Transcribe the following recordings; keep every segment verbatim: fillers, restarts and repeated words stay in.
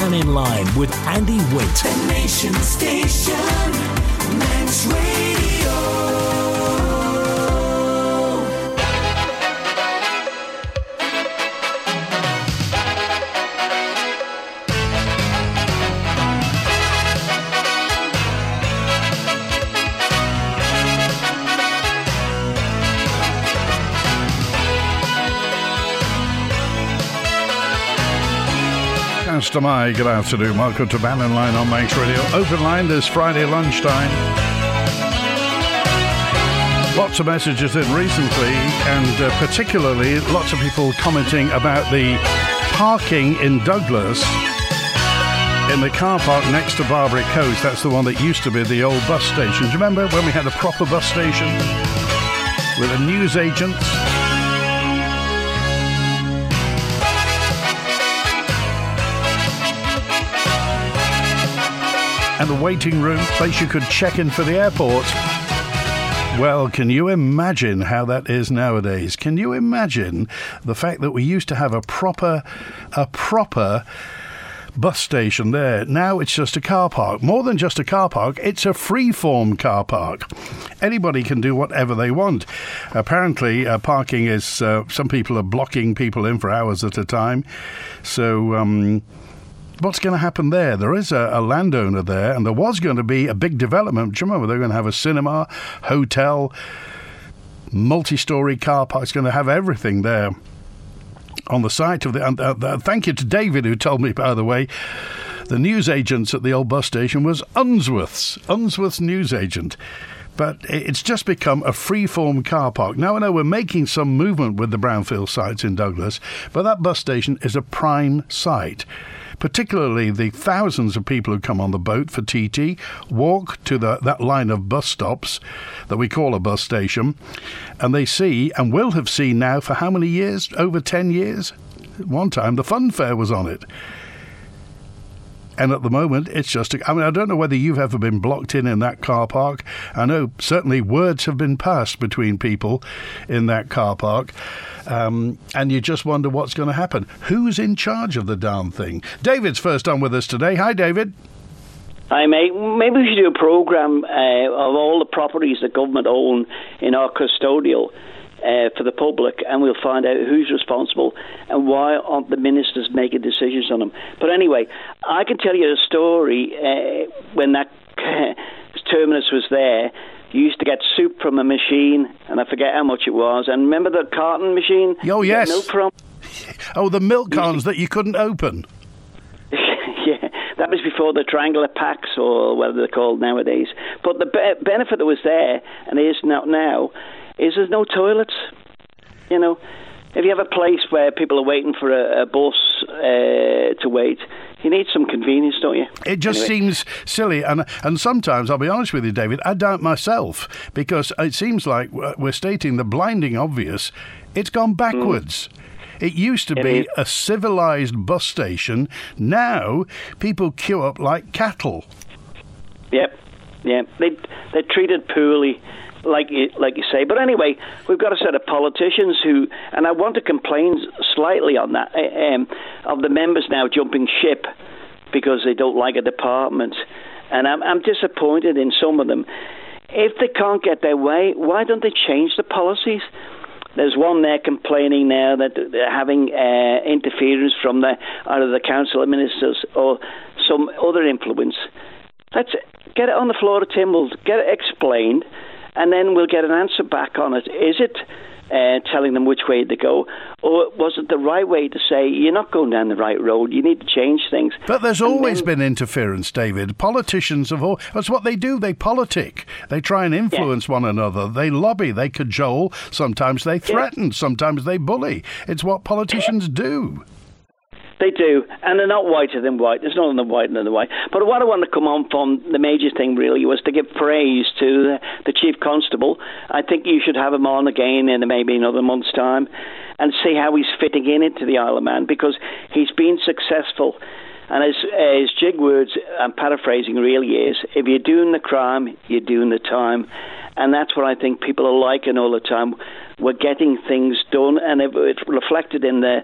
Man in Line with Andy Witt. The Nation Station, Men's Radio. Master Mai, good afternoon. Welcome to Man in Line on Manx Radio. Open line this Friday lunchtime. Lots of messages in recently, and uh, particularly lots of people commenting about the parking in Douglas in the car park next to Barbary Coast. That's the one that used to be the old bus station. Do you remember when we had a proper bus station with a newsagent? And a waiting room, place you could check in for the airport. Well, can you imagine how that is nowadays? Can you imagine the fact that we used to have a proper, a proper bus station there? Now it's just a car park. More than just a car park, it's a free-form car park. Anybody can do whatever they want. Apparently, uh, parking is, uh, some people are blocking people in for hours at a time. So, um... what's going to happen there? There is a, a landowner there, and there was going to be a big development. Do you remember they're going to have a cinema, hotel, multi-storey car park? It's going to have everything there on the site of the... And, uh, uh, thank you to David, who told me, by the way, the newsagents at the old bus station was Unsworth's, Unsworth's newsagent. But it's just become a free-form car park. Now, I know we're making some movement with the brownfield sites in Douglas, but that bus station is a prime site. Particularly the thousands of people who come on the boat for T T, walk to the, that line of bus stops that we call a bus station, and they see, and will have seen now for how many years? Over ten years? One time the fun fair was on it. And at the moment, it's just... A, I mean, I don't know whether you've ever been blocked in in that car park. I know certainly words have been passed between people in that car park. Um, and you just wonder what's going to happen. Who's in charge of the darn thing? David's first on with us today. Hi, David. Hi, mate. Maybe we should do a programme uh, of all the properties that government own in our custodial uh, for the public, and we'll find out who's responsible and why aren't the ministers making decisions on them. But anyway, I can tell you a story uh, when that terminus was there. You used to get soup from a machine, and I forget how much it was. And remember the carton machine? Oh, yes. Milk from? Oh, the milk cartons that you couldn't open. Yeah, that was before the triangular packs, or whatever they're called nowadays. But the be- benefit that was there, and is not now, is there's no toilets. You know, if you have a place where people are waiting for a, a bus uh, to wait, you need some convenience, don't you? It just anyway. seems silly. And and sometimes, I'll be honest with you, David, I doubt myself, because it seems like we're stating the blinding obvious. It's gone backwards. Mm. It used to it be is. a civilised bus station. Now, people queue up like cattle. Yep, yeah. They, they're treated poorly, like you, like you say. But anyway, we've got a set of politicians who, and I want to complain slightly on that, um, of the members now jumping ship because they don't like a department. And I'm, I'm disappointed in some of them. If they can't get their way, why don't they change the policies? There's one there complaining now that they're having uh, interference from the either the Council of Ministers or some other influence. Let's get it on the floor of Timbles, get it explained, and then we'll get an answer back on it. Is it uh, telling them which way to go, or was it the right way to say, you're not going down the right road, you need to change things? But there's and always then, been interference, David. Politicians have all... That's what they do. They politic. They try and influence yeah. one another. They lobby. They cajole. Sometimes they threaten. Yeah. Sometimes they bully. It's what politicians do. They do, and they're not whiter than white. There's none of them whiter than the white. But what I want to come on from, the major thing really, was to give praise to the, the Chief Constable. I think you should have him on again in maybe another month's time and see how he's fitting in into the Isle of Man, because he's been successful. And his, uh, his jig words, I'm paraphrasing really, is, if you're doing the crime, you're doing the time. And that's what I think people are liking all the time. We're getting things done, and it's reflected in the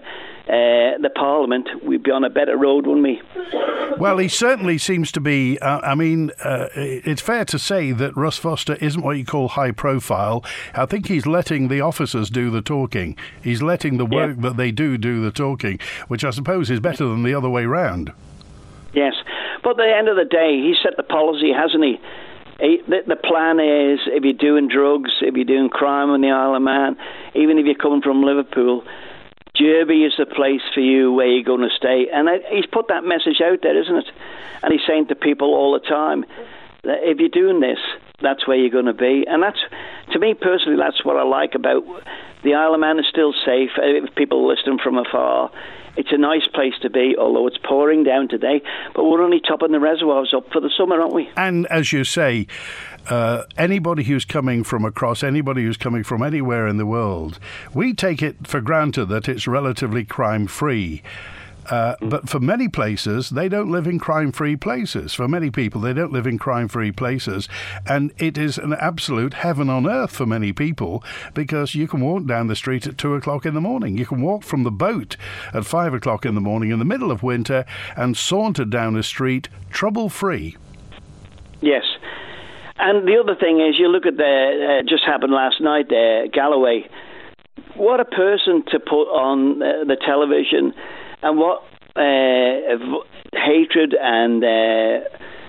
uh, the Parliament, we'd be on a better road, wouldn't we? Well, he certainly seems to be. Uh, I mean, uh, it's fair to say that Russ Foster isn't what you call high profile. I think he's letting the officers do the talking. He's letting the work yeah. that they do do the talking, which I suppose is better than the other way round. Yes, but at the end of the day, he set the policy, hasn't he? he the, the plan is, if you're doing drugs, if you're doing crime on the Isle of Man, even if you're coming from Liverpool, Derby is the place for you where you're going to stay. And he's put that message out there, isn't it? And he's saying to people all the time that if you're doing this, that's where you're going to be. And that's, to me personally, that's what I like about the Isle of Man. Is still safe if people listen from afar. It's a nice place to be, although it's pouring down today. But we're only topping the reservoirs up for the summer, aren't we? And as you say, uh, anybody who's coming from across, anybody who's coming from anywhere in the world, we take it for granted that it's relatively crime-free. Uh, but for many places, they don't live in crime-free places. For many people, they don't live in crime-free places. And it is an absolute heaven on earth for many people, because you can walk down the street at two o'clock in the morning. You can walk from the boat at five o'clock in the morning in the middle of winter and saunter down the street trouble-free. Yes. And the other thing is, you look at the, uh, just happened last night there, Galloway. What a person to put on uh, the television. And what uh, hatred and uh,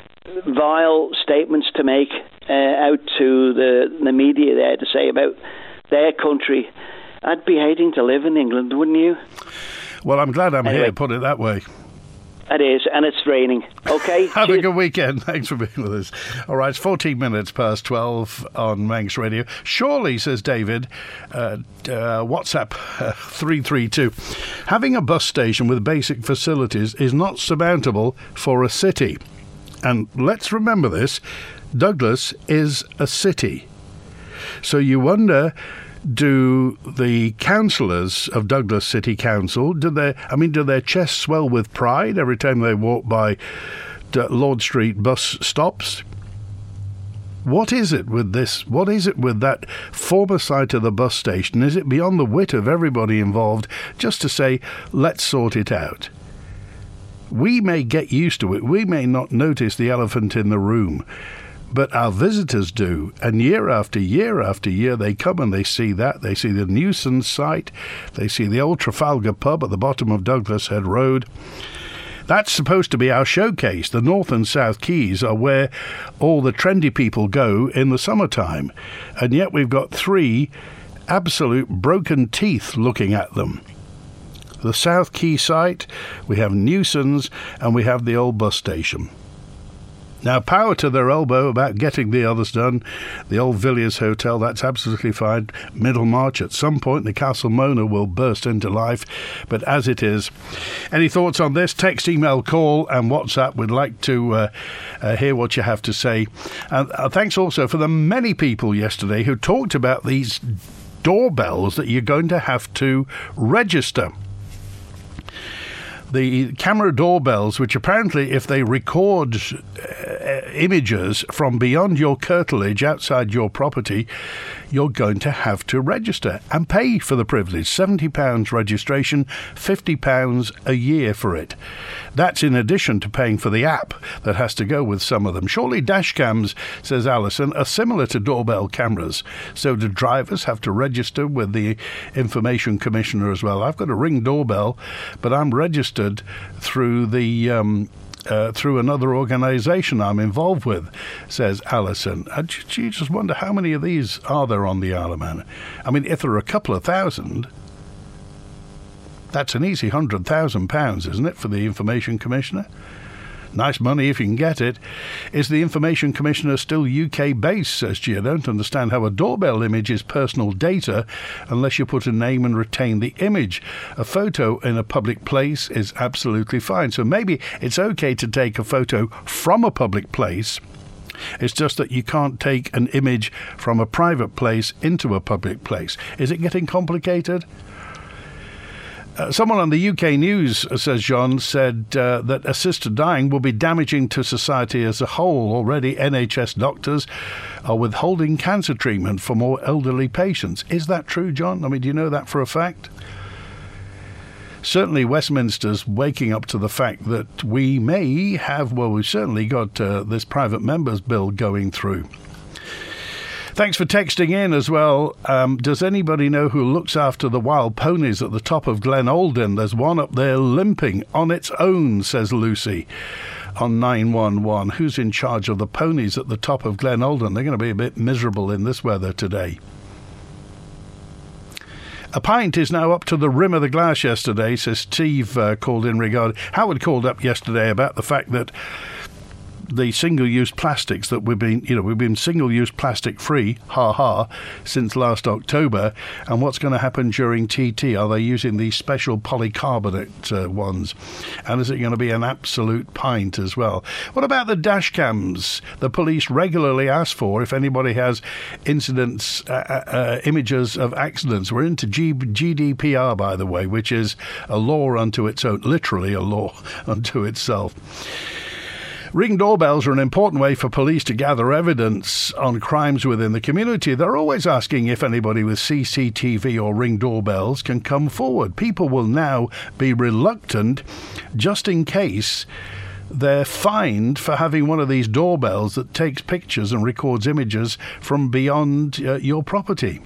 vile statements to make uh, out to the, the media there to say about their country. I'd be hating to live in England, wouldn't you? Well, I'm glad I'm anyway, here, put it that way. It is, and it's raining. Okay? Have Cheers. A good weekend. Thanks for being with us. All right, it's fourteen minutes past twelve on Manx Radio. Surely, says David, uh, uh, WhatsApp uh, three three two, having a bus station with basic facilities is not surmountable for a city. And let's remember this, Douglas is a city. So you wonder, do the councillors of Douglas City Council, do they, I mean, do their chests swell with pride every time they walk by Lord Street bus stops? What is it with this? What is it with that former site of the bus station? Is it beyond the wit of everybody involved just to say, let's sort it out? We may get used to it. We may not notice the elephant in the room. But our visitors do, and year after year after year they come and they see that. They see the nuisance site, they see the old Trafalgar pub at the bottom of Douglas Head Road. That's supposed to be our showcase. The North and South Quays are where all the trendy people go in the summertime. And yet we've got three absolute broken teeth looking at them. The South Quay site, we have Newsons, and we have the old bus station. Now, power to their elbow about getting the others done. The old Villiers Hotel, that's absolutely fine. Middlemarch, at some point, the Castle Mona will burst into life. But as it is, any thoughts on this? Text, email, call, and WhatsApp. We'd like to uh, uh, hear what you have to say. And uh, thanks also for the many people yesterday who talked about these doorbells that you're going to have to register. The camera doorbells, which apparently, if they record uh, images from beyond your curtilage outside your property, you're going to have to register and pay for the privilege. seventy pounds registration, fifty pounds a year for it. That's in addition to paying for the app that has to go with some of them. Surely dash cams, says Alison, are similar to doorbell cameras. So do drivers have to register with the Information Commissioner as well? I've got a Ring doorbell, but I'm registered through the um, uh, through another organisation I'm involved with, says Alison. Uh, you just wonder how many of these are there on the Isle of Man. I mean, if there are a couple of thousand, that's an easy hundred thousand pounds, isn't it, for the Information Commissioner? Nice money if you can get it. Is the Information Commissioner still U K-based, says G? I don't understand how a doorbell image is personal data unless you put a name and retain the image. A photo in a public place is absolutely fine. So maybe it's okay to take a photo from a public place. It's just that you can't take an image from a private place into a public place. Is it getting complicated? Uh, someone on the U K News, uh, says John, said uh, that assisted dying will be damaging to society as a whole. Already N H S doctors are withholding cancer treatment for more elderly patients. Is that true, John? I mean, do you know that for a fact? certainly Westminster's waking up to the fact that we may have, well, we've certainly got uh, this private members bill going through. Thanks for texting in as well. Um, does anybody know who looks after the wild ponies at the top of Glen Alden? There's one up there limping on its own, says Lucy on nine one one. Who's in charge of the ponies at the top of Glen Alden? They're going to be a bit miserable in this weather today. A pint is now up to the rim of the glass yesterday, says Steve, uh, called in regard. Howard called up yesterday about the fact that the single-use plastics that we've been, you know, we've been single-use plastic free, ha ha, since last October. And what's going to happen during T T? Are they using these special polycarbonate uh, ones? And is it going to be an absolute pint as well? What about the dash cams the police regularly ask for if anybody has incidents, uh, uh, images of accidents? We're into G- GDPR, by the way, which is a law unto its own, literally a law unto itself. Ring doorbells are an important way for police to gather evidence on crimes within the community. They're always asking if anybody with C C T V or ring doorbells can come forward. People will now be reluctant just in case they're fined for having one of these doorbells that takes pictures and records images from beyond uh, your property.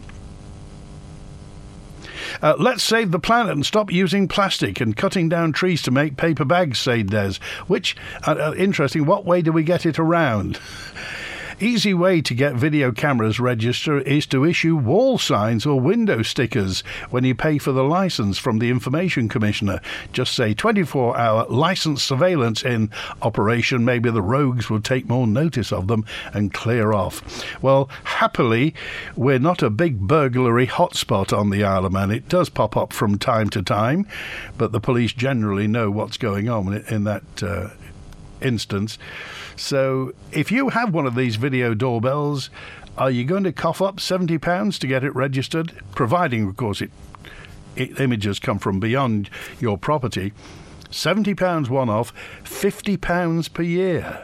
Uh, let's save the planet and stop using plastic and cutting down trees to make paper bags, say Des. Which, uh, uh, interesting, what way do we get it around? Easy way to get video cameras registered is to issue wall signs or window stickers when you pay for the licence from the Information Commissioner. Just say twenty-four hour licence surveillance in operation. Maybe the rogues will take more notice of them and clear off. Well, happily, we're not a big burglary hotspot on the Isle of Man. It does pop up from time to time, but the police generally know what's going on in that uh, instance. So if you have one of these video doorbells, are you going to cough up seventy pounds to get it registered? Providing, of course, it, it images come from beyond your property. seventy pounds one-off, fifty pounds per year.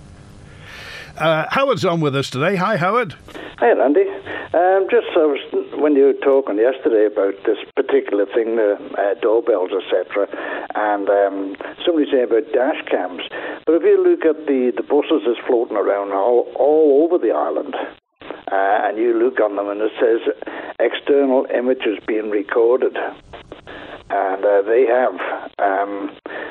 Uh, Howard's on with us today. Hi, Howard. Hi, Andy. Um, just I was, when you were talking yesterday about this particular thing, the uh, doorbells, et cetera, and um, somebody saying about dash cams. But if you look at the, the buses that's floating around all, all over the island, uh, and you look on them and it says external images being recorded, and uh, they have um,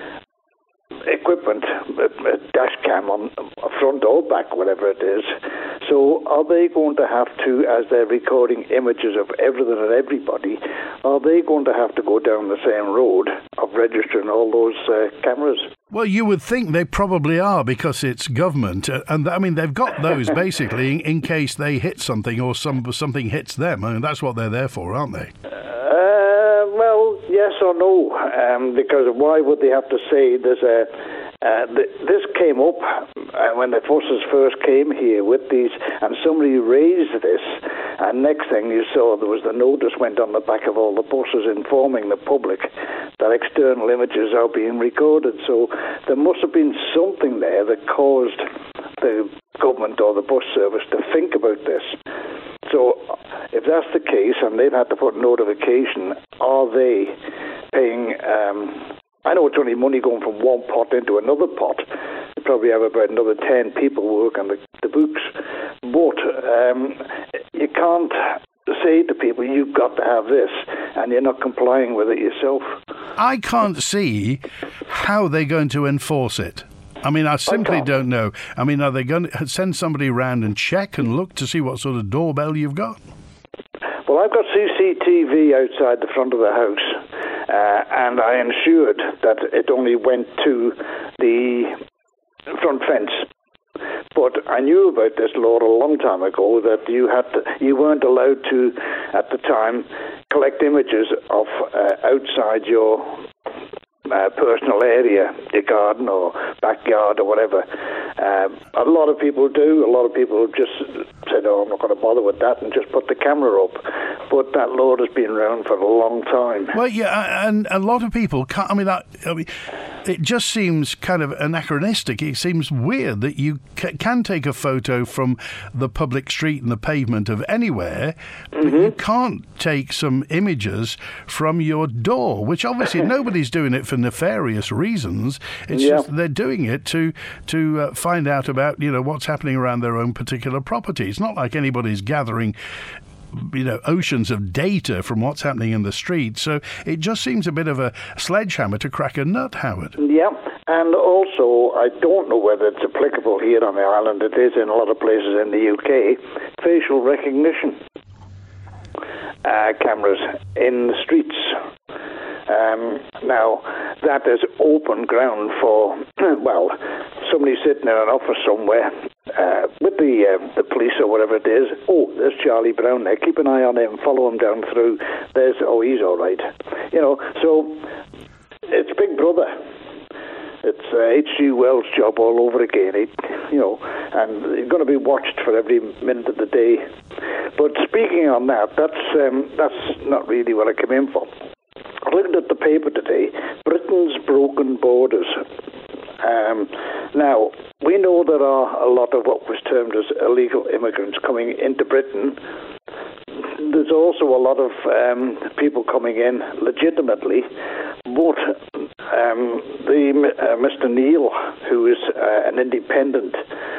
equipment, a, a dash cam on front or back, whatever it is. So are they going to have to, as they're recording images of everything and everybody, are they going to have to go down the same road of registering all those uh, cameras? Well, you would think they probably are because it's government. Uh, and, I mean, they've got those basically in, in case they hit something or some something hits them. I mean, that's what they're there for, aren't they? Uh, well, yes or no. Um, because why would they have to say there's a... Uh, th- this came up uh, when the buses first came here with these, and somebody raised this, and next thing you saw, there was the notice went on the back of all the buses informing the public that external images are being recorded. So there must have been something there that caused the government or the bus service to think about this. So if that's the case, and they've had to put notification, are they paying... Um, I know it's only money going from one pot into another pot. They probably have about another ten people work on the, the books. But um, you can't say to people, you've got to have this, and you're not complying with it yourself. I can't see how they're going to enforce it. I mean, I simply okay. don't know. I mean, are they going to send somebody around and check and look to see what sort of doorbell you've got? Well, I've got C C T V outside the front of the house, uh, and I ensured that it only went to the front fence. But I knew about this law a long time ago that you had to, you weren't allowed to, at the time, collect images of uh, outside your uh, personal area, your garden or backyard or whatever. Um, a lot of people do. A lot of people just said, oh, I'm not going to bother with that, and just put the camera up. but that law has been around for a long time. Well, yeah, and a lot of people can't. I mean, that, I mean, it just seems kind of anachronistic. It seems weird that you ca- can take a photo from the public street and the pavement of anywhere, but Mm-hmm. you can't take some images from your door, which obviously nobody's doing it for nefarious reasons. It's Yeah. just they're doing it to to uh, find out about, you know, what's happening around their own particular property. It's not like anybody's gathering, you know, oceans of data from what's happening in the street. So it just seems a bit of a sledgehammer to crack a nut, Howard. Yeah, and also, I don't know whether it's applicable here on the island. It is in a lot of places in the U K. Facial recognition uh, cameras in the streets. Um, now, that is open ground for, well, somebody sitting in an office somewhere uh, with the uh, the police or whatever it is. Oh, there's Charlie Brown there. Keep an eye on him. Follow him down through. There's, oh, he's all right. You know, so it's Big Brother. It's uh, H G Wells' job all over again, it, you know, and you're going to be watched for every minute of the day. But speaking on that, that's um, that's not really what I came in for. I looked at the paper today, Britain's broken borders. Um, now, we know there are a lot of what was termed as illegal immigrants coming into Britain. There's also a lot of um, people coming in legitimately, but um, the uh, Mister Neil, who is uh, an independent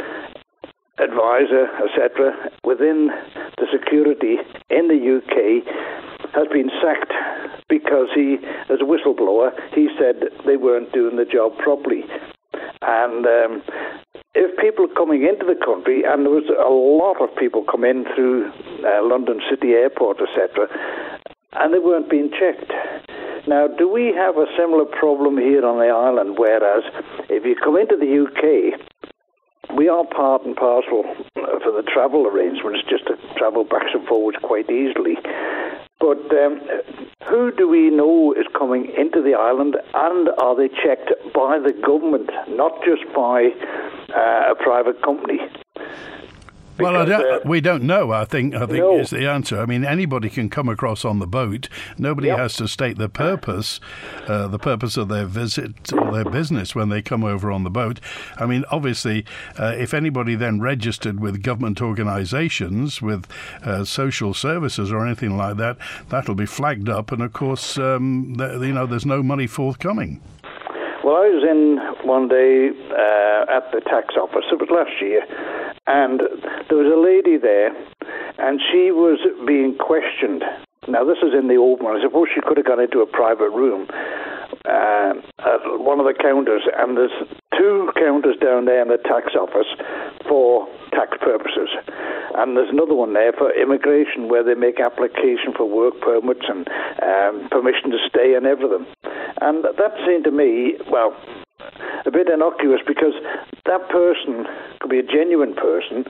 advisor, et cetera, within the security in the U K, has been sacked because he, as a whistleblower, he said they weren't doing the job properly. And um, if people are coming into the country, and there was a lot of people come in through uh, London City Airport, et cetera, and they weren't being checked. Now, do we have a similar problem here on the island, whereas if you come into the U K, we are part and parcel for the travel arrangements, just to travel backs and forwards quite easily. But um, who do we know is coming into the island, and are they checked by the government, not just by uh, a private company? Because, well, I don't, uh, we don't know, I think, I think no. is the answer. I mean, anybody can come across on the boat. Nobody Yep. has to state the purpose, uh, the purpose of their visit or their business when they come over on the boat. I mean, obviously, uh, if anybody then registered with government organisations, with uh, social services or anything like that, that'll be flagged up. And, of course, um, th- you know, there's no money forthcoming. Well, I was in one day uh, at the tax office, it was last year, and there was a lady there, and she was being questioned. Now, this is in the open one. I suppose she could have gone into a private room uh, at one of the counters, and there's two counters down there in the tax office for tax purposes. And there's another one there for immigration, where they make application for work permits and um, permission to stay and everything. And that seemed to me, well, a bit innocuous, because that person could be a genuine person,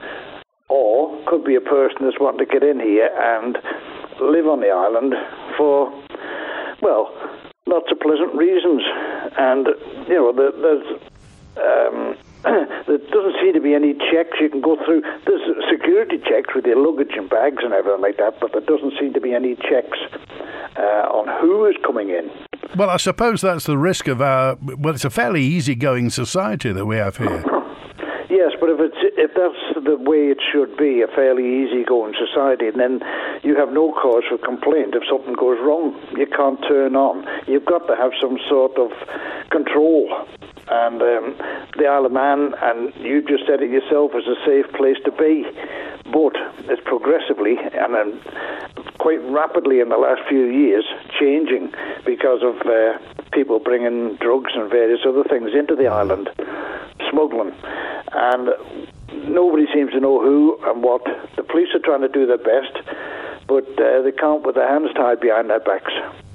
or could be a person that's wanting to get in here and live on the island for, well, lots of pleasant reasons. And, you know, there, there's... Um, there doesn't seem to be any checks you can go through. There's security checks with your luggage and bags and everything like that, but there doesn't seem to be any checks uh, on who is coming in. Well, I suppose that's the risk of our... Well, it's a fairly easygoing society that we have here. Yes, but if it's if that's the way it should be, a fairly easygoing society, then you have no cause for complaint if something goes wrong. You can't turn on. You've got to have some sort of control. And um, the Isle of Man, and you just said it yourself, is a safe place to be. But it's progressively and um, quite rapidly in the last few years changing because of uh, people bringing drugs and various other things into the island, smuggling. And nobody seems to know who and what. The police are trying to do their best, but uh, they can't with their hands tied behind their backs.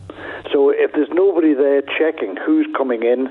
So if there's nobody there checking who's coming in,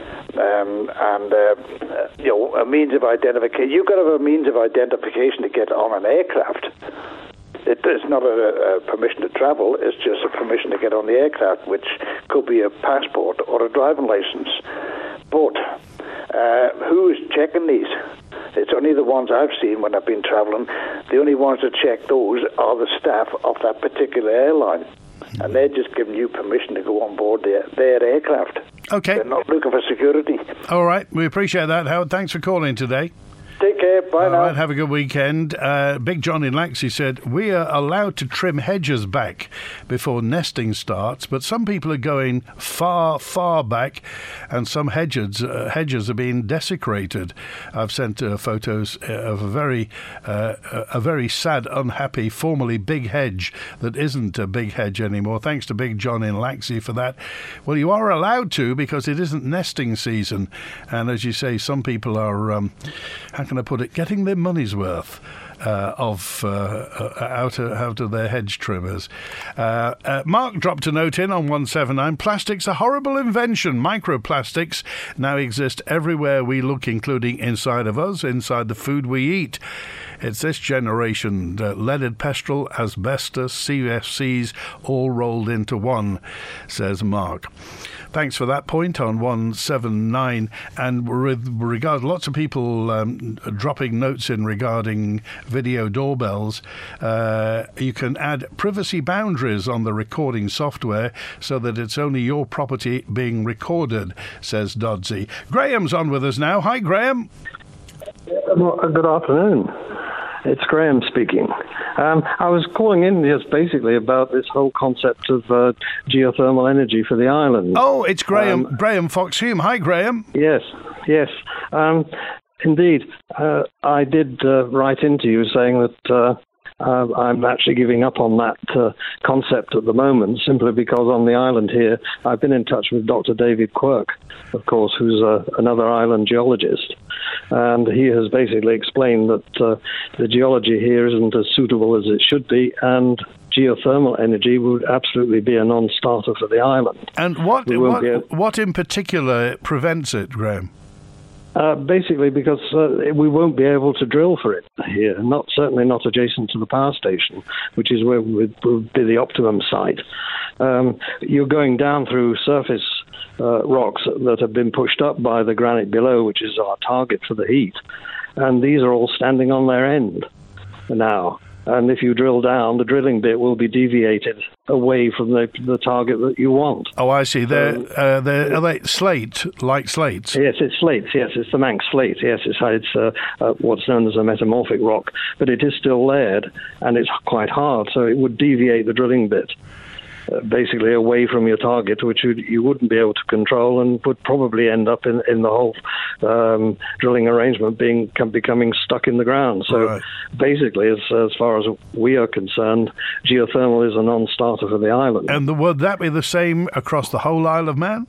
Um, and, uh, you know, a means of identification. You've got to have a means of identification to get on an aircraft. It, it's not a, a permission to travel, it's just a permission to get on the aircraft, which could be a passport or a driving license. But uh, who is checking these? It's only the ones I've seen when I've been travelling. The only ones that check those are the staff of that particular airline. And they're just giving you permission to go on board their, their aircraft. Okay. They're not looking for security. All right. We appreciate that, Howard. Thanks for calling today. Take care. Bye All now. right, have a good weekend. Uh, Big John in Laxey said, we are allowed to trim hedges back before nesting starts, but some people are going far, far back, and some hedges uh, hedges are being desecrated. I've sent uh, photos of a very, uh, a very sad, unhappy, formerly big hedge that isn't a big hedge anymore. Thanks to Big John in Laxey for that. Well, you are allowed to because it isn't nesting season, and as you say, some people are... Um, how can I put it, getting their money's worth uh, of uh, uh, out, of, out of their hedge trimmers. Uh, uh, Mark dropped a note in on one seven nine. Plastic's a horrible invention. Microplastics now exist everywhere we look, including inside of us, inside the food we eat. It's this generation, uh, leaded petrol, asbestos, C F Cs, all rolled into one, says Mark. Thanks for that point on one seven nine. And with regard, lots of people um, dropping notes in regarding video doorbells. Uh, you can add privacy boundaries on the recording software so that it's only your property being recorded, says Dodsey. Graham's on with us now. Hi, Graham. Well, good afternoon. It's Graham speaking. Um, I was calling in just basically about this whole concept of uh, geothermal energy for the island. Oh, it's Graham Um, Graham Fox-Hume. Hi, Graham. Yes, yes. Um, indeed, uh, I did uh, write into you saying that uh, uh, I'm actually giving up on that uh, concept at the moment, simply because on the island here, I've been in touch with Doctor David Quirk, of course, who's uh, another island geologist. And he has basically explained that uh, the geology here isn't as suitable as it should be, and geothermal energy would absolutely be a non-starter for the island. And what We won't what, be able- what in particular prevents it, Graham? Uh, basically because uh, we won't be able to drill for it here, not certainly not adjacent to the power station, which is where would, would be the optimum site. Um, you're going down through surface uh, rocks that have been pushed up by the granite below, which is our target for the heat, and these are all standing on their end now. And if you drill down, the drilling bit will be deviated away from the the target that you want. Oh, I see. They're, uh, they're, are they slate, like slates? Yes, it's slates. Yes, it's the Manx slate. Yes, it's, it's uh, uh, what's known as a metamorphic rock, but it is still layered, and it's quite hard, so it would deviate the drilling bit uh, basically away from your target, which you, you wouldn't be able to control, and would probably end up in, in the whole um, drilling arrangement being becoming stuck in the ground. So Right. basically, as, as far as we are concerned, geothermal is a non-starter for the island. And the, would that be the same across the whole Isle of Man?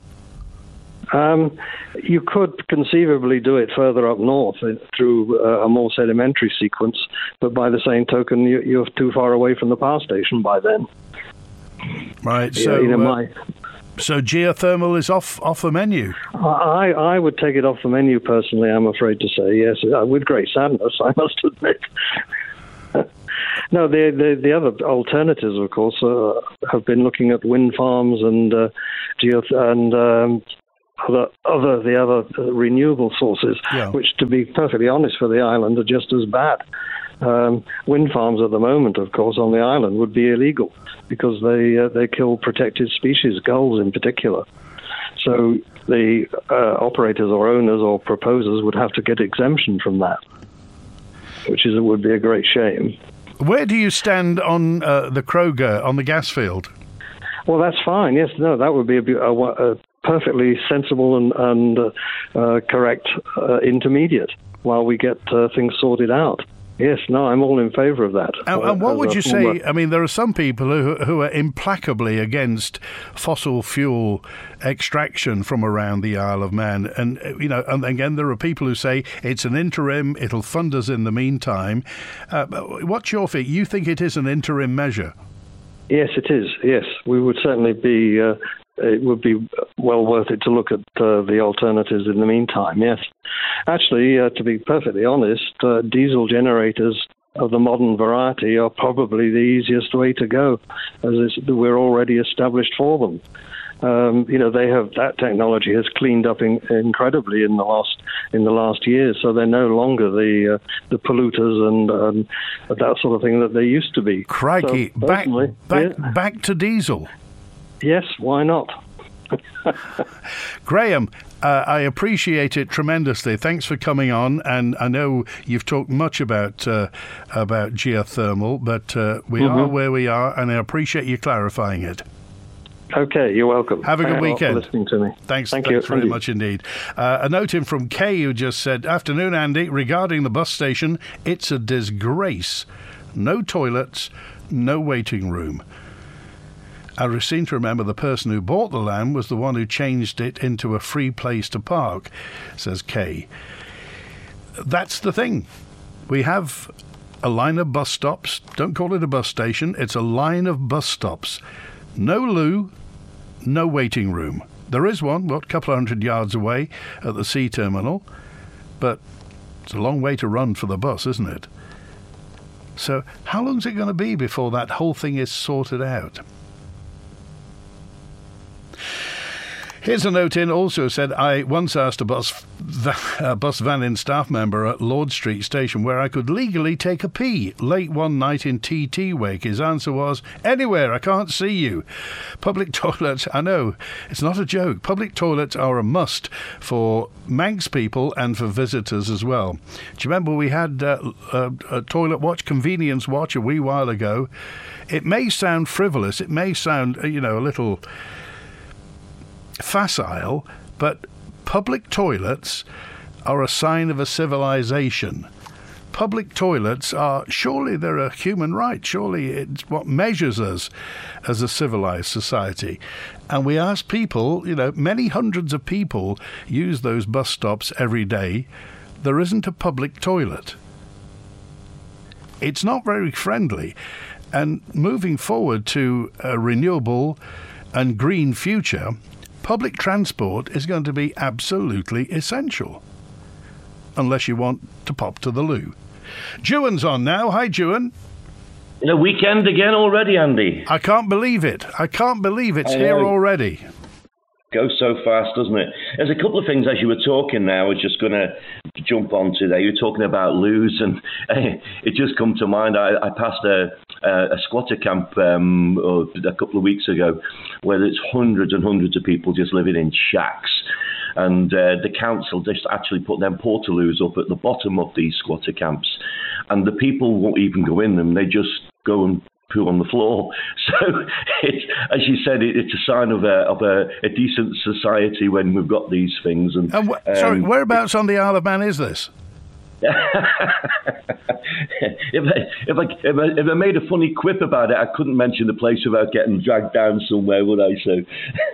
Um, you could conceivably do it further up north uh, through uh, a more sedimentary sequence, but by the same token, you, you're too far away from the power station by then. Right. Yeah, So, you know, uh, my, so geothermal is off off the menu. I, I would take it off the menu personally, I'm afraid to say, yes, uh, with great sadness, I must admit. No, the, the the other alternatives, of course, uh, have been looking at wind farms and uh, geoth- and um, other other the other uh, renewable sources, Yeah. which, to be perfectly honest, for the island are just as bad. Um, wind farms at the moment, of course, on the island would be illegal because they uh, they kill protected species, gulls in particular. So the uh, operators or owners or proposers would have to get exemption from that, which is would be a great shame. Where do you stand on uh, the Kroger, on the gas field? Well, that's fine. Yes, no, that would be a, a, a perfectly sensible and, and uh, uh, correct uh, intermediate while we get uh, things sorted out. Yes, no, I'm all in favour of that. And, and what As would a you former- say? I mean, there are some people who who are implacably against fossil fuel extraction from around the Isle of Man, and uh, you know, and again, there are people who say it's an interim; it'll fund us in the meantime. Uh, but what's your feel? You think it is an interim measure? Yes, it is. Yes, we would certainly be. Uh, it would be well worth it to look at uh, the alternatives in the meantime. Yes, actually, uh, to be perfectly honest, uh, diesel generators of the modern variety are probably the easiest way to go, as it's, we're already established for them. um, you know, they have that technology has cleaned up in, incredibly in the last in the last years. So they're no longer the uh, the polluters and um, that sort of thing that they used to be. Crikey, so, back back yeah. back to diesel. Yes, why not? Graham, uh, I appreciate it tremendously. Thanks for coming on, and I know you've talked much about uh, about geothermal, but uh, we mm-hmm. are where we are, and I appreciate you clarifying it. Okay, you're welcome. Have a good Thanks weekend. for listening to me. Thanks, Thank thanks you. very Thank much indeed. Uh, a note in from Kay, who just said, "Afternoon, Andy. Regarding the bus station, it's a disgrace. No toilets, no waiting room. I seem to remember the person who bought the land was the one who changed it into a free place to park," says Kay. That's the thing. We have a line of bus stops. Don't call it a bus station. It's a line of bus stops. No loo, no waiting room. There is one, what, a couple of hundred yards away at the C terminal, but it's a long way to run for the bus, isn't it? So how long is it going to be before that whole thing is sorted out? Here's a note in also said, I once asked a bus, a bus van in staff member at Lord Street Station where I could legally take a pee late one night in T T Wake. His answer was, anywhere, I can't see you. Public toilets, I know, it's not a joke. Public toilets are a must for Manx people and for visitors as well. Do you remember we had uh, a, a toilet watch, convenience watch a wee while ago? It may sound frivolous, it may sound, you know, a little facile, but public toilets are a sign of a civilization. Public toilets are, surely they're a human right, surely it's what measures us as a civilized society. And we ask people, you know, many hundreds of people use those bus stops every day. There isn't a public toilet. It's not very friendly. And moving forward to a renewable and green future, public transport is going to be absolutely essential, unless you want to pop to the loo. Juan's on now. Hi, Juan. The weekend again already, Andy. I can't believe it. I can't believe it's here already. Goes so fast, doesn't it? There's a couple of things as you were talking now I was just going to jump onto there. You were talking about loos, and uh, it just come to mind. I, I passed a, a, a squatter camp um, a couple of weeks ago where there's hundreds and hundreds of people just living in shacks. And uh, the council just actually put them portaloos up at the bottom of these squatter camps. And the people won't even go in them. They just go and poo on the floor. So, it, as you said, it, it's a sign of a of a, a decent society when we've got these things. And, and wh- um, sorry, whereabouts on the Isle of Man is this? if, I, if, I, if, I, if I made a funny quip about it, I couldn't mention the place without getting dragged down somewhere, would I? So,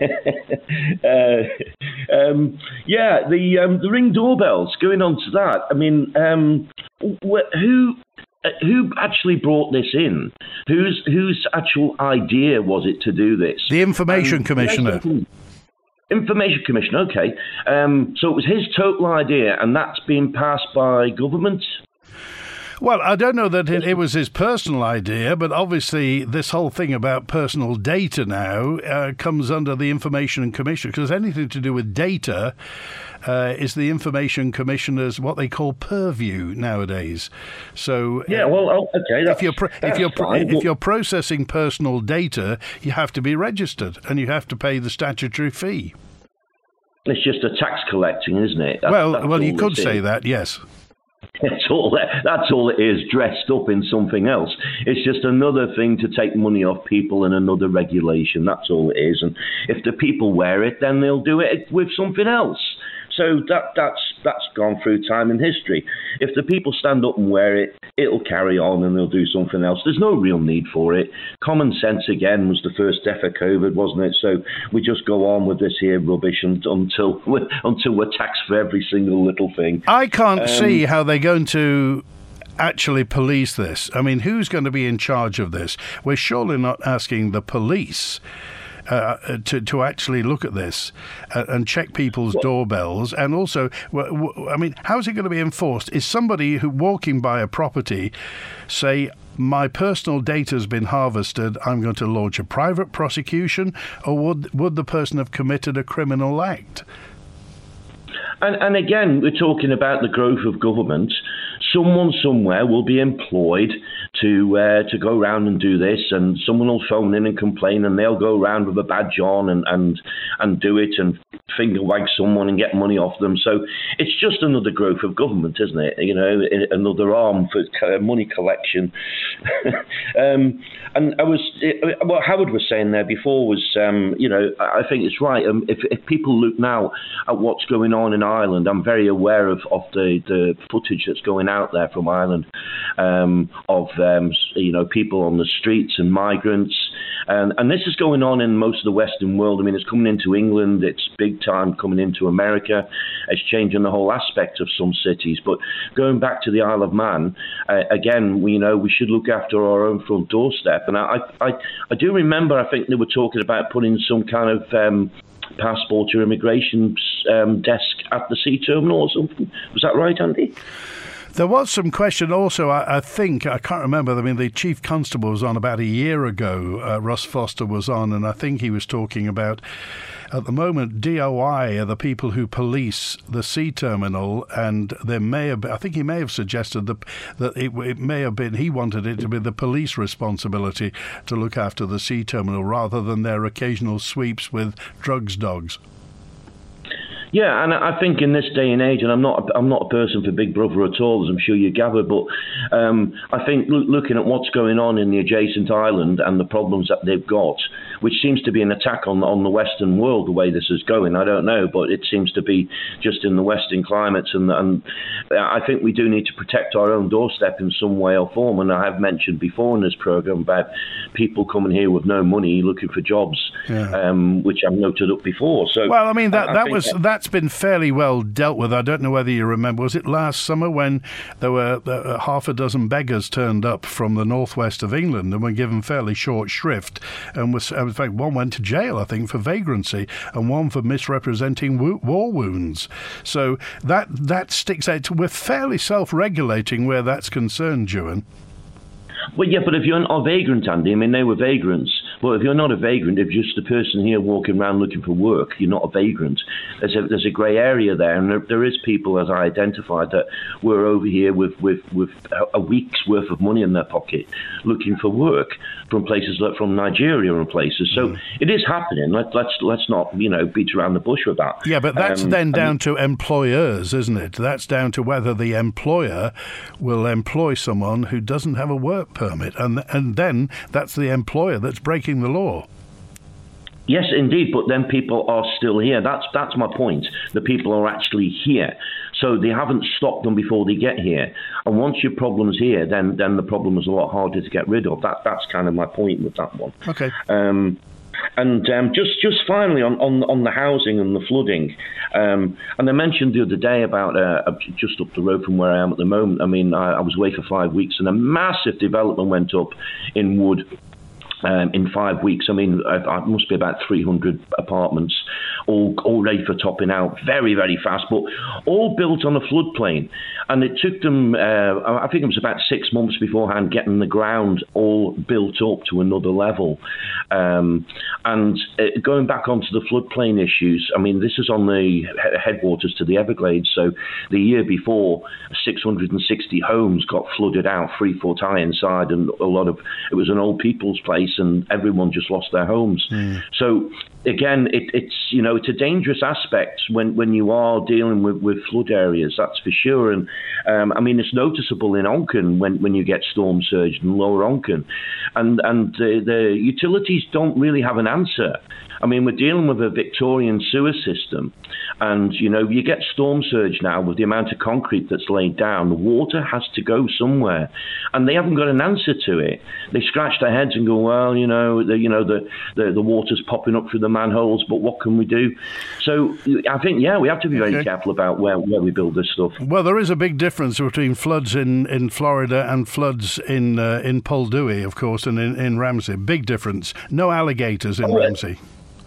uh, um, yeah, the um, the Ring doorbells. Going on to that, I mean, um, wh- who uh, who actually brought this in? Whose whose actual idea was it to do this? The Information um, Commissioner. Information Commission, okay. Um, so it was his total idea, and that's been passed by government? Well, I don't know that it, it was his personal idea, but obviously this whole thing about personal data now uh, comes under the Information Commission, because anything to do with data uh, is the Information Commissioner's what they call purview nowadays. So yeah, well, okay, that's, if you're pro- that's if you're pro- fine. if you're processing personal data, you have to be registered and you have to pay the statutory fee. It's just a tax collecting, isn't it? That's, well, that's well, you could say is. that, yes. That's all. That's all it is, dressed up in something else. It's just another thing to take money off people and another regulation. That's all it is. And if the people wear it, then they'll do it with something else. So that that's that's gone through time and history. If the people stand up and wear it, it'll carry on and they'll do something else. There's no real need for it. Common sense, again, was the first death of COVID, wasn't it? So we just go on with this here rubbish and, until, we're, until we're taxed for every single little thing. I can't um, see how they're going to actually police this. I mean, who's going to be in charge of this? We're surely not asking the police Uh, to to actually look at this uh, and check people's what? doorbells, and also, w- w- I mean, how is it going to be enforced? Is somebody who walking by a property, say my personal data has been harvested, I'm going to launch a private prosecution, or would would the person have committed a criminal act? And, and again, we're talking about the growth of government. Someone somewhere will be employed to uh, to go around and do this, and someone will phone in and complain, and they'll go around with a badge on and, and, and do it and finger wag someone and get money off them. So it's just another growth of government, isn't it? You know, another arm for money collection. um, and I was, what Howard was saying there before was, um, you know, I think it's right. Um, if, if people look now at what's going on in Ireland, I'm very aware of, of the, the footage that's going out there from Ireland um, of, um, you know, people on the streets and migrants. And, and this is going on in most of the Western world. I mean, it's coming into England. It's big time coming into America. It's changing the whole aspect of some cities. But going back to the Isle of Man, uh, again, we, you know, we should look after our own front doorstep. And I, I, I do remember, I think they were talking about putting some kind of um, passport or immigration um, desk at the sea terminal or something. Was that right, Andy? There was some question also, I, I think, I can't remember, I mean, the Chief Constable was on about a year ago, uh, Russ Foster was on, and I think he was talking about, at the moment, D O I are the people who police the sea terminal, and there may have been, I think he may have suggested that, that it, it may have been, he wanted it to be the police responsibility to look after the sea terminal rather than their occasional sweeps with drugs dogs. Yeah, and I think in this day and age, and I'm not I'm not a person for Big Brother at all, as I'm sure you gather, but um, I think look, looking at what's going on in the adjacent island and the problems that they've got, which seems to be an attack on on the Western world, the way this is going, I don't know, but it seems to be just in the Western climates, and, and I think we do need to protect our own doorstep in some way or form, and I have mentioned before in this programme about people coming here with no money looking for jobs, yeah. um, which I've noted up before. So, well, I mean, that, I, I that was... that, That's been fairly well dealt with. I don't know whether you remember, was it last summer when there were uh, half a dozen beggars turned up from the northwest of England and were given fairly short shrift, and was, in fact, one went to jail, I think, for vagrancy, and one for misrepresenting wo- war wounds. So that that sticks out. We're fairly self-regulating where that's concerned, Ewan. Well, yeah, but if you're not a vagrant, Andy, I mean, they were vagrants. But if you're not a vagrant, if you're just a person here walking around looking for work, you're not a vagrant. There's a there's a grey area there, and there, there is people, as I identified, that were over here with, with, with a week's worth of money in their pocket looking for work from places like from Nigeria and places. So mm. it is happening. Let, let's let's not, you know, beat around the bush with that. Yeah, but that's um, then down I mean, to employers, isn't it? That's down to whether the employer will employ someone who doesn't have a work permit, and and then that's the employer that's breaking the law. Yes, indeed, but then people are still here. That's that's my point. The people are actually here. So they haven't stopped them before they get here. And once your problem's here, then then the problem is a lot harder to get rid of. That That's kind of my point with that one. Okay. Um, and um, just just finally on, on, on the housing and the flooding, um, and I mentioned the other day about uh, just up the road from where I am at the moment. I mean, I, I was away for five weeks and a massive development went up in Wood. Um, in five weeks, I mean, it must be about three hundred apartments, all all ready for topping out, very, very fast, but all built on a floodplain. And it took them, uh, I think it was about six months beforehand, getting the ground all built up to another level. Um, and uh, going back onto the floodplain issues, I mean, this is on the headwaters to the Everglades. So the year before, six hundred sixty homes got flooded out, three foot high inside, and a lot of, it was an old people's place, and everyone just lost their homes. Mm. So again, it, it's, you know, it's a dangerous aspect when, when you are dealing with, with flood areas, that's for sure. And um, I mean, it's noticeable in Onken when, when you get storm surge in Lower Onken, and and the, the utilities don't really have an answer. I mean, we're dealing with a Victorian sewer system, and, you know, you get storm surge now with the amount of concrete that's laid down. The water has to go somewhere, and they haven't got an answer to it. They scratch their heads and go, well, you know, the, you know, the, the, the water's popping up through the manholes, but what can we do? So I think, yeah, we have to be very okay. careful about where, where we build this stuff. Well, there is a big difference between floods in, in Florida and floods in uh, in Poldhui, of course, and in, in Ramsey. Big difference. No alligators in oh, Ramsey.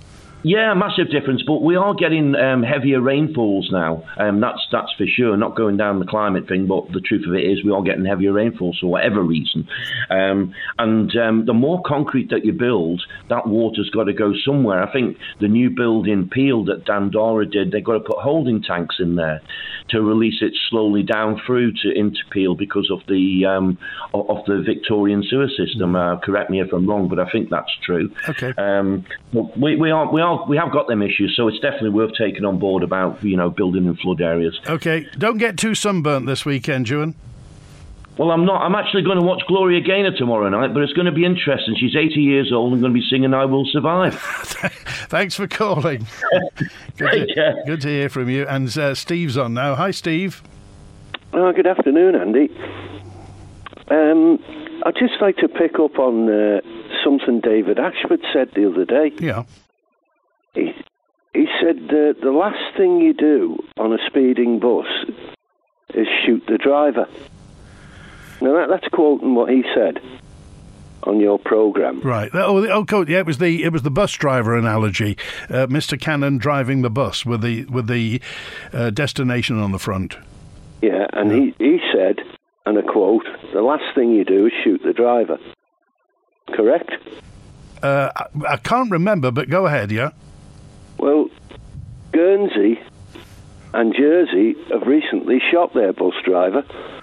Yeah, massive difference, but we are getting um, heavier rainfalls now. Um, that's that's for sure. Not going down the climate thing, but the truth of it is we are getting heavier rainfalls for whatever reason. Um, and um, the more concrete that you build, that water's got to go somewhere. I think the new build in Peel that Dandora did, they've got to put holding tanks in there to release it slowly down through to into Peel because of the um, of the Victorian sewer system. Uh, correct me if I'm wrong, but I think that's true. Okay. Um, we we are we are. We have got them issues, so it's definitely worth taking on board about, you know, building in flood areas. Okay, don't get too sunburnt this weekend, Ewan. Well, I'm not. I'm actually going to watch Gloria Gaynor tomorrow night, but it's going to be interesting. She's eighty years old and going to be singing I Will Survive. Thanks for calling. good, to, good to hear from you. And uh, Steve's on now. Hi, Steve. Oh, good afternoon, Andy. Um, I'd just like to pick up on uh, something David Ashford said the other day. Yeah. He, he said uh, the last thing you do on a speeding bus is shoot the driver. Now, that, that's quoting what he said on your programme. Right. Oh, oh, cool. Yeah, it was the it was the bus driver analogy. Uh, Mister Cannon driving the bus with the with the uh, destination on the front. Yeah, and yeah. He, he said, and I quote, the last thing you do is shoot the driver. Correct? Uh, I, I can't remember, but go ahead, yeah? Well, Guernsey and Jersey have recently shot their bus driver.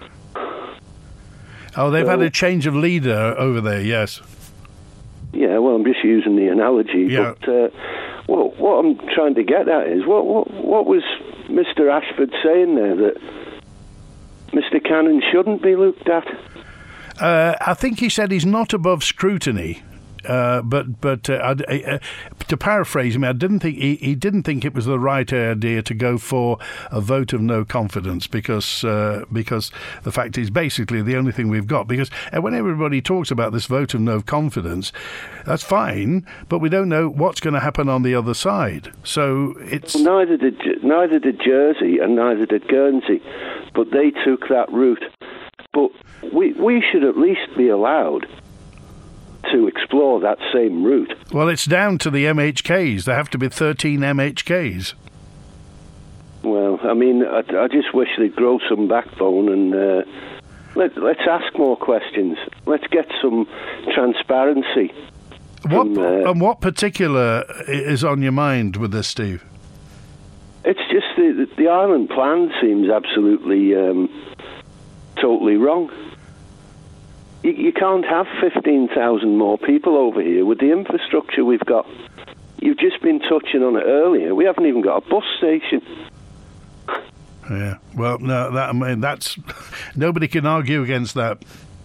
Oh, they've so, had a change of leader over there, yes. Yeah, well, I'm just using the analogy. Yeah. But uh, what, what I'm trying to get at is, what, what, what was Mister Ashford saying there, that Mister Cannon shouldn't be looked at? Uh, I think he said he's not above scrutiny. Uh, but but uh, I, I, uh, to paraphrase him, I didn't think he, he didn't think it was the right idea to go for a vote of no confidence because uh, because the fact is basically the only thing we've got. Because when everybody talks about this vote of no confidence, that's fine, but we don't know what's going to happen on the other side. So it's well, neither did neither did Jersey and neither did Guernsey, but they took that route. But we we should at least be allowed to explore that same route. Well, it's down to the M H Ks. There have to be thirteen M H Ks. Well, I mean, I, I just wish they'd grow some backbone and uh, let, let's ask more questions. Let's get some transparency. What from, uh, and what particular is on your mind with this, Steve? It's just the, the island plan seems absolutely um, totally wrong. You, you can't have fifteen thousand more people over here with the infrastructure we've got. You've just been touching on it earlier. We haven't even got a bus station. Yeah, well, no, that I mean, that's nobody can argue against that.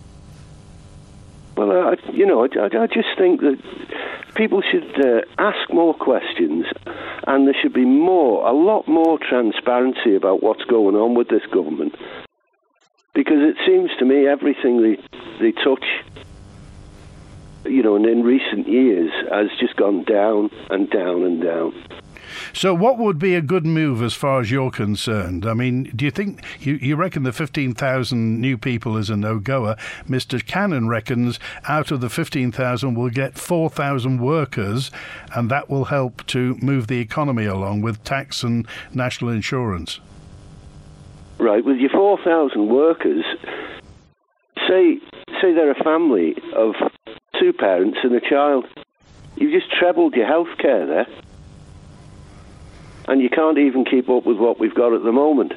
Well, I, you know, I, I just think that people should uh, ask more questions, and there should be more, a lot more transparency about what's going on with this government. Because it seems to me everything they they touch, you know, and in recent years has just gone down and down and down. So what would be a good move as far as you're concerned? I mean, do you think, you, you reckon the fifteen thousand new people is a no-goer? Mister Cannon reckons out of the fifteen thousand we'll get four thousand workers, and that will help to move the economy along with tax and national insurance. Right, with your four thousand workers, say say they're a family of two parents and a child. You've just trebled your health care there. And you can't even keep up with what we've got at the moment.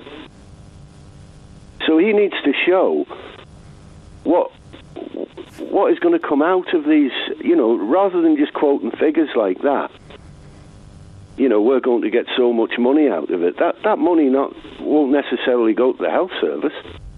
So he needs to show what what is going to come out of these, you know, rather than just quoting figures like that. You know, we're going to get so much money out of it. That that money not won't necessarily go to the health service.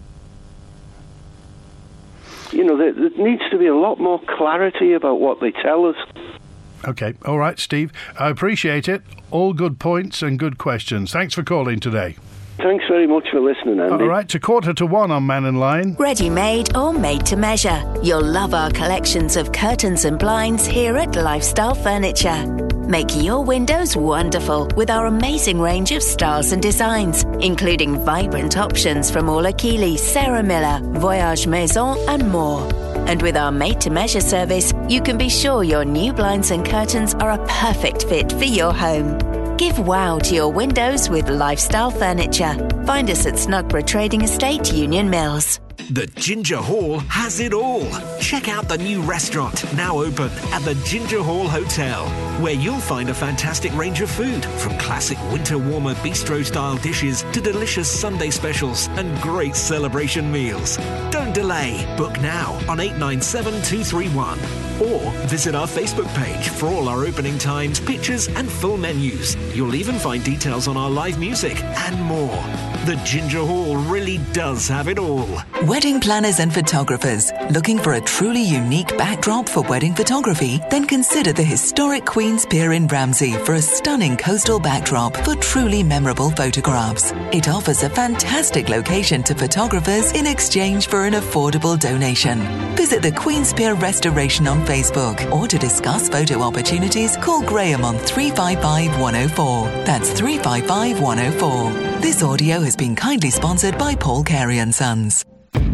You know, there, there needs to be a lot more clarity about what they tell us. Okay, all right, Steve. I appreciate it. All good points and good questions. Thanks for calling today. Thanks very much for listening, Andy. All right, to quarter to one on Man in Line. Ready-made or made to measure. You'll love our collections of curtains and blinds here at Lifestyle Furniture. Make your windows wonderful with our amazing range of styles and designs, including vibrant options from Ola Keeley, Sarah Miller, Voyage Maison and more. And with our made-to-measure service, you can be sure your new blinds and curtains are a perfect fit for your home. Give wow to your windows with Lifestyle Furniture. Find us at Snugborough Trading Estate, Union Mills. The Ginger Hall has it all. Check out the new restaurant, now open at the Ginger Hall Hotel, where you'll find a fantastic range of food, from classic winter warmer bistro-style dishes to delicious Sunday specials and great celebration meals. Don't delay. Book now on eight nine seven two three one. Or visit our Facebook page for all our opening times, pictures and full menus. You'll even find details on our live music and more. The Ginger Hall really does have it all. Wedding planners and photographers looking for a truly unique backdrop for wedding photography? Then consider the historic Queen's Pier in Ramsey for a stunning coastal backdrop for truly memorable photographs. It offers a fantastic location to photographers in exchange for an affordable donation. Visit the Queen's Pier Restoration on Facebook, or to discuss photo opportunities, call Graham on three five five one oh four. That's three five five one oh four. This audio has been kindly sponsored by Paul Carey and Sons.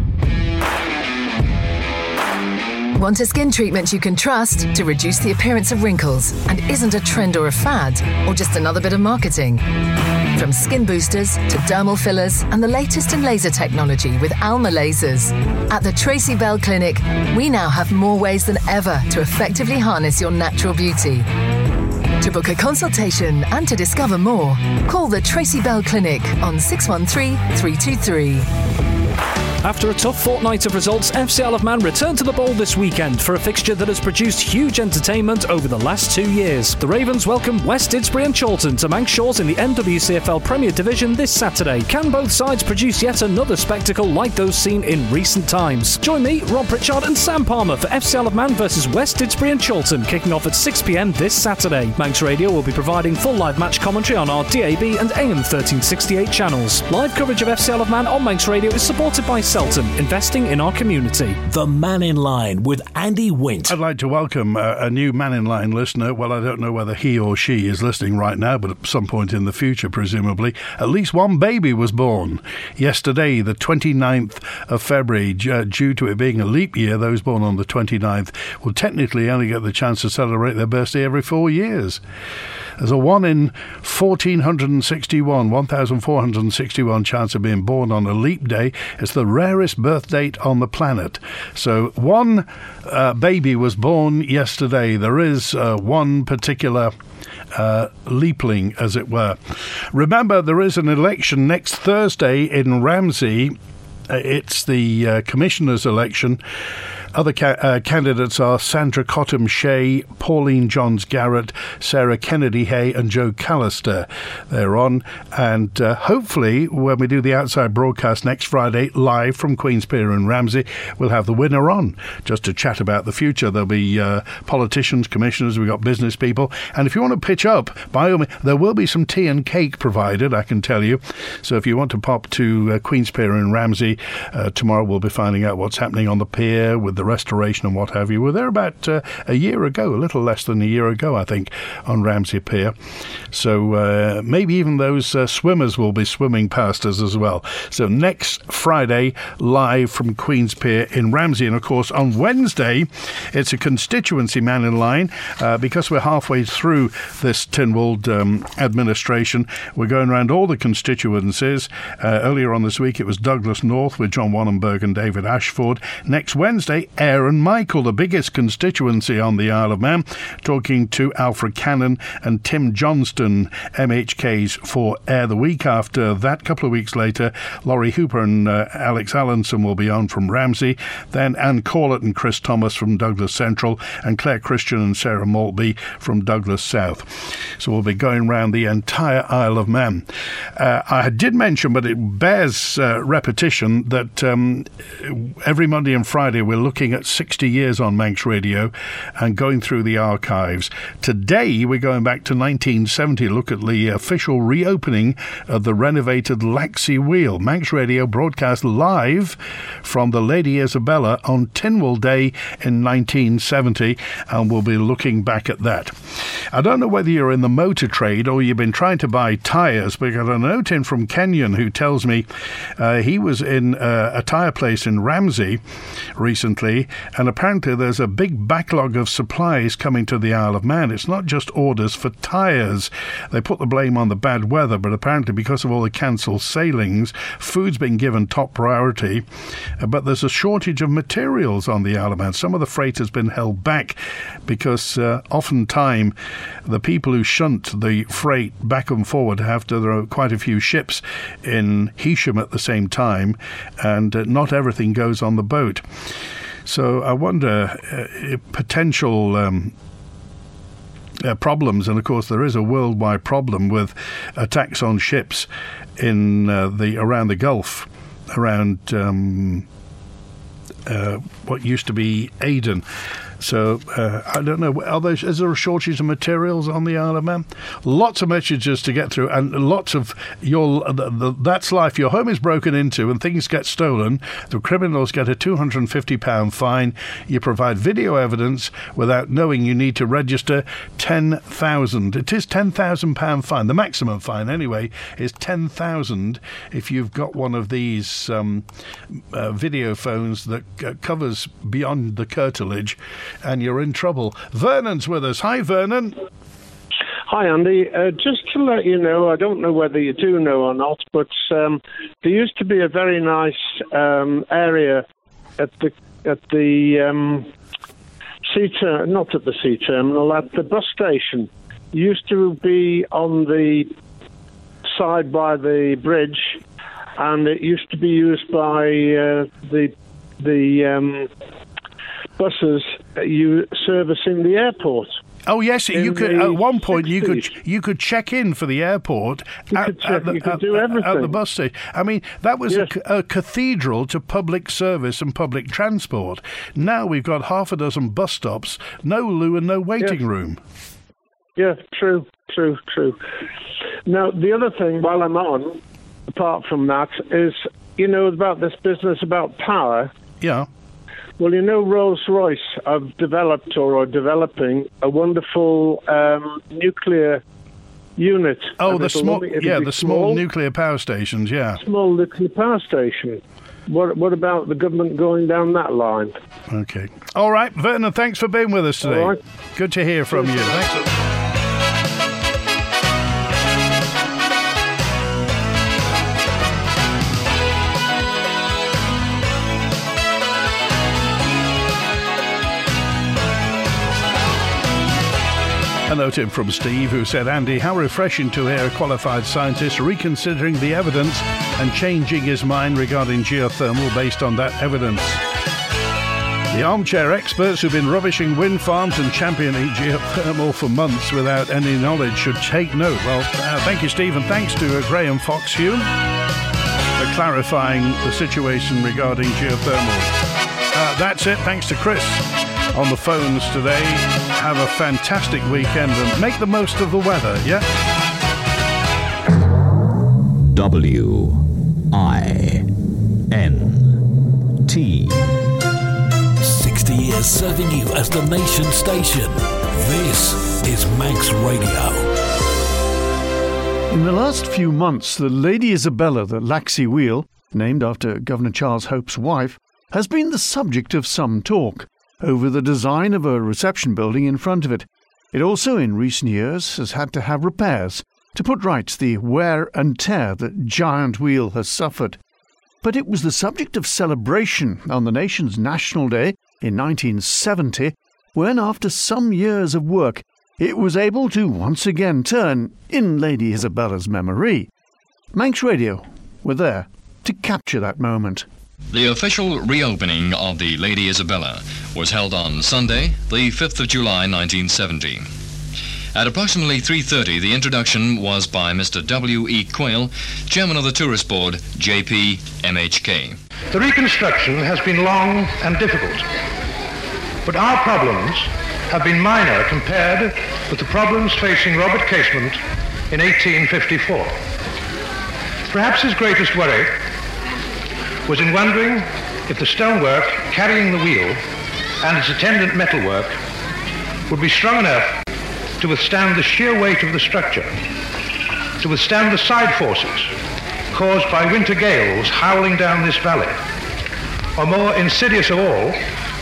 Want a skin treatment you can trust to reduce the appearance of wrinkles and isn't a trend or a fad, or just another bit of marketing? From skin boosters to dermal fillers and the latest in laser technology with Alma Lasers. At the Tracy Bell Clinic, we now have more ways than ever to effectively harness your natural beauty. To book a consultation and to discover more, call the Tracy Bell Clinic on six one three, three two three. After a tough fortnight of results, F C Isle of Man returned to the bowl this weekend for a fixture that has produced huge entertainment over the last two years. The Ravens welcome West Didsbury and Chorlton to Manx Shores in the N W C F L Premier Division this Saturday. Can both sides produce yet another spectacle like those seen in recent times? Join me, Rob Pritchard and Sam Palmer for F C Isle of Man versus West Didsbury and Chorlton, kicking off at six p m this Saturday. Manx Radio will be providing full live match commentary on our D A B and A M thirteen sixty-eight channels. Live coverage of F C Isle of Man on Manx Radio is supported by Selton, investing in our community. The Man in Line with Andy Wint. I'd like to welcome a, a new Man in Line listener. Well, I don't know whether he or she is listening right now, but at some point in the future, presumably. At least one baby was born yesterday, the twenty-ninth of February. Uh, due to it being a leap year, those born on the twenty-ninth will technically only get the chance to celebrate their birthday every four years. There's a one in one thousand four hundred sixty-one, one thousand four hundred sixty-one chance of being born on a leap day. It's the rarest birth date on the planet. So one uh, baby was born yesterday. There is uh, one particular uh, leapling, as it were. Remember, there is an election next Thursday in Ramsey. Uh, it's the uh, commissioner's election. Other ca- uh, candidates are Sandra Cottam Shea, Pauline Johns Garrett, Sarah Kennedy Hay and Joe Callister. They're on, and uh, hopefully when we do the outside broadcast next Friday live from Queen's Pier in Ramsey, we'll have the winner on just to chat about the future. There'll be uh, politicians, commissioners, we've got business people, and if you want to pitch up, by all means, there will be some tea and cake provided, I can tell you. So if you want to pop to uh, Queen's Pier in Ramsey, uh, tomorrow we'll be finding out what's happening on the pier with the restoration and what have you. We were there about uh, a year ago, a little less than a year ago, I think, on Ramsey Pier. So uh, maybe even those uh, swimmers will be swimming past us as well. So next Friday, live from Queen's Pier in Ramsey. And of course, on Wednesday, it's a constituency Man in Line. Uh, because we're halfway through this Tynwald um, administration, we're going around all the constituencies. Uh, earlier on this week, it was Douglas North with John Wannenberg and David Ashford. Next Wednesday, Ayr and Michael, the biggest constituency on the Isle of Man, talking to Alfred Cannon and Tim Johnston, M H Ks for Ayr. The week after that, a couple of weeks later, Laurie Hooper and uh, Alex Allenson will be on from Ramsey. Then Anne Corlett and Chris Thomas from Douglas Central, and Claire Christian and Sarah Maltby from Douglas South. So we'll be going round the entire Isle of Man. Uh, I did mention, but it bears uh, repetition, that um, every Monday and Friday we're looking at sixty years on Manx Radio and going through the archives. Today we're going back to nineteen seventy, look at the official reopening of the renovated Laxey Wheel. Manx Radio broadcast live from the Lady Isabella on Tynwald Day in nineteen seventy, and we'll be looking back at that. I don't know whether you're in the motor trade or you've been trying to buy tyres, but I got a note in from Kenyon who tells me uh, he was in uh, a tyre place in Ramsey recently, recently, and apparently there's a big backlog of supplies coming to the Isle of Man. It's not just orders for tyres. They put the blame on the bad weather, but apparently because of all the cancelled sailings, food's been given top priority. Uh, but there's a shortage of materials on the Isle of Man. Some of the freight has been held back because uh, oftentimes the people who shunt the freight back and forward have to, there are quite a few ships in Heysham at the same time, and uh, not everything goes on the boat. So I wonder uh, if potential um, uh, problems, and of course there is a worldwide problem with attacks on ships in uh, the around the Gulf, around um, uh, what used to be Aden. So, uh, I don't know, are there, is there a shortage of materials on the Isle of Man? Lots of messages to get through, and lots of your, the, the, that's life. Your home is broken into and things get stolen. The criminals get a two hundred fifty pounds fine. You provide video evidence without knowing you need to register ten thousand. It is ten thousand pounds fine. The maximum fine, anyway, is ten thousand if you've got one of these um, uh, video phones that uh, covers beyond the curtilage, and you're in trouble. Vernon's with us. Hi, Vernon. Hi, Andy. Uh, just to let you know, I don't know whether you do know or not, but um, there used to be a very nice um, area at the at the um, sea ter- not at the sea terminal, at the bus station. It used to be on the side by the bridge, and it used to be used by uh, the the um, buses you servicing the airport. Oh yes, you could. At one point, you could you could check in for the airport You at, could check- at the, you could at- do at everything. the bus station. I mean, that was Yes. a, ca- a cathedral to public service and public transport. Now we've got half a dozen bus stops, no loo and no waiting Yes. room. Yeah, true, true, true. Now, the other thing, while I'm on, apart from that, is, you know, about this business about power. Yeah. Well, you know, Rolls-Royce have developed or are developing a wonderful um, nuclear unit. Oh, And the it'll small, only- it'll yeah, be the small nuclear power stations. Yeah. small nuclear power station. What, what about the government going down that line? Okay. All right, Vernon. Thanks for being with us today. All right. Good to hear from you. Thanks. A note in from Steve, who said, Andy, how refreshing to hear a qualified scientist reconsidering the evidence and changing his mind regarding geothermal based on that evidence. The armchair experts who've been rubbishing wind farms and championing geothermal for months without any knowledge should take note. Well, uh, thank you, Steve, and thanks to uh, Graham Fox-Hume for clarifying the situation regarding geothermal. Uh, that's it. Thanks to Chris on the phones today. Have a fantastic weekend and make the most of the weather, yeah? W I N T. sixty years serving you as the nation station. This is Manx Radio. In the last few months, the Lady Isabella, the Laxey Wheel, named after Governor Charles Hope's wife, has been the subject of some talk over the design of a reception building in front of it. It also, in recent years, has had to have repairs to put right the wear and tear that giant wheel has suffered. But it was the subject of celebration on the nation's National Day in nineteen seventy, when after some years of work, it was able to once again turn in Lady Isabella's memory. Manx Radio were there to capture that moment. The official reopening of the Lady Isabella was held on Sunday, the fifth of July, nineteen seventy. At approximately three thirty, the introduction was by Mister W E Quayle, chairman of the Tourist Board, J P M H K. The reconstruction has been long and difficult, but our problems have been minor compared with the problems facing Robert Casement in eighteen fifty-four. Perhaps his greatest worry was in wondering if the stonework carrying the wheel and its attendant metalwork would be strong enough to withstand the sheer weight of the structure, to withstand the side forces caused by winter gales howling down this valley, or more insidious of all,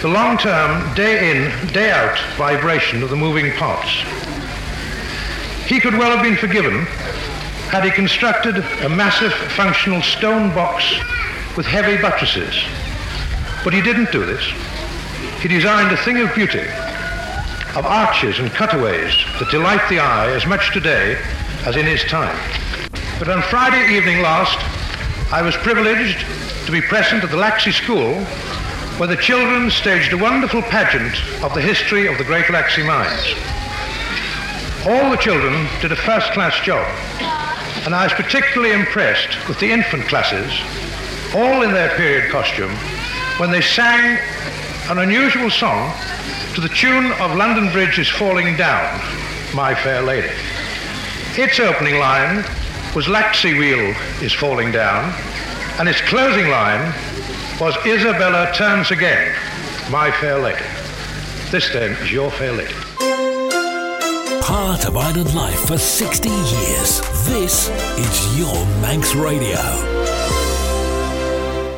the long-term, day-in, day-out vibration of the moving parts. He could well have been forgiven had he constructed a massive functional stone box with heavy buttresses. But he didn't do this. He designed a thing of beauty, of arches and cutaways that delight the eye as much today as in his time. But on Friday evening last, I was privileged to be present at the Laxey School, where the children staged a wonderful pageant of the history of the great Laxey mines. All the children did a first-class job, and I was particularly impressed with the infant classes, all in their period costume, when they sang an unusual song to the tune of London Bridge is Falling Down, My Fair Lady. Its opening line was Laxey Wheel is Falling Down, and its closing line was Isabella Turns Again, My Fair Lady. This then is your fair lady. Part of island life for sixty years. This is your Manx Radio.